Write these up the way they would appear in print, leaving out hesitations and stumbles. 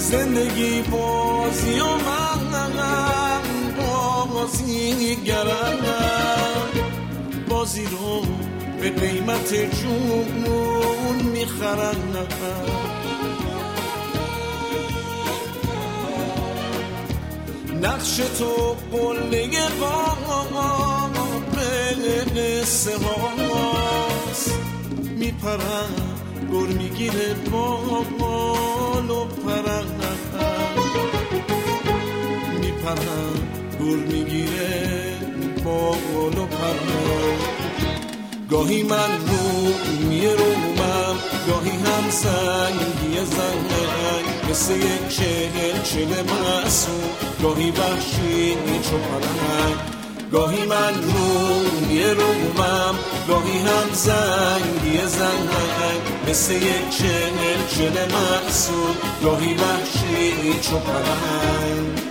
زندگی بازی و من بازیگرم، بازی رو به قیمت جون میخرن. نقش تو قله قاب قصه هاست، میپرن گر میگیره بال و پرن، میپرن گر میگیره بال و پرن. گاهی من روی رومم، گاهی هم سنگی زنگ مثل یک چهل معصوم، گاهی وحشی چو پلنگ. گاهی من روی رومم، گاهی هم زنگی زنگ مثل یک چهل معصوم، گاهی وحشی چو پلنگ.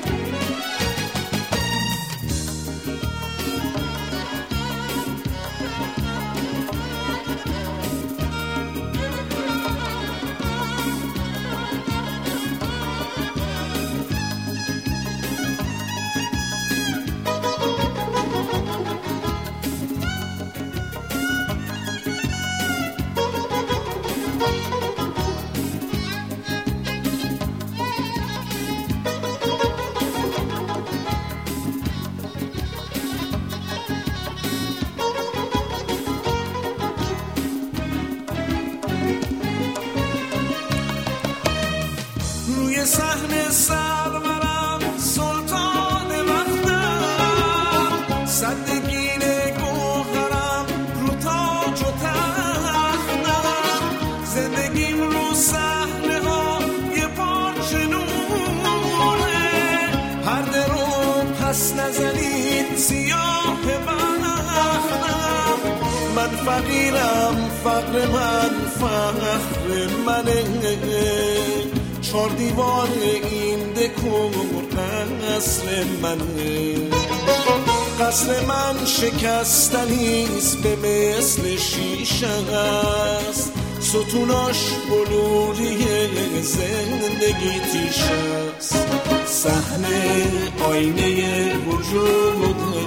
صحنه سرورم سلطان وقتم، صدگین گوهرم رو تاج و تختم. زندگیم رو صحنه ها یه پارچه نوره، پرده رو پس نزنید سیاه بختم. من فقیرم فقر من فخر منه، چار دیوار این دکور قصر منه. قصر من شکستنیست به مثل شیشه است، ستوناش بلوری زندگی تیش است. صحنه آینه وجوده،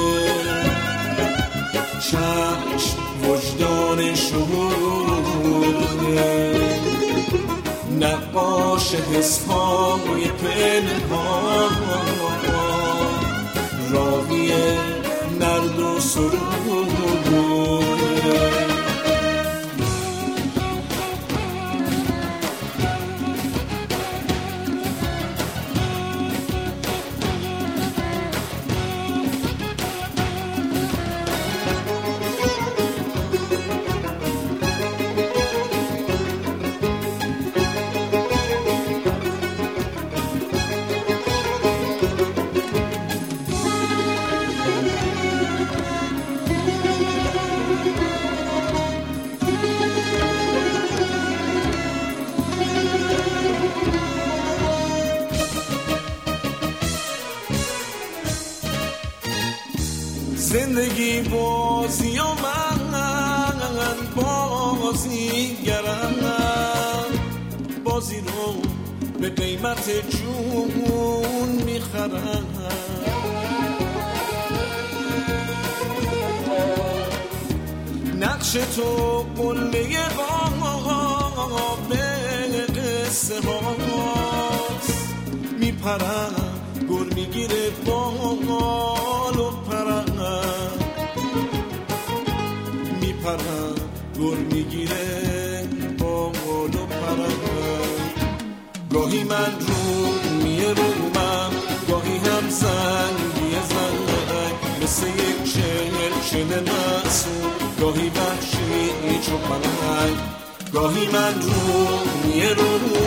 چشم وجدان شهوده، نقاش حسهای پنهان، راوی نرد و سرود. زندگی بازی و من بازیگرم، بازی رو به قیمت جون میخرم. نقش تو قله قاب قصه هاست، میپرم گر میگیره بال و پرم، میپرم گر میگیره بال و پرم. گاهی من روی رومم، گاهی هم زنگی زنگ مثل یک چهل معصوم، گاهی وحشی چو پلنگ. گاهی من روی رومم،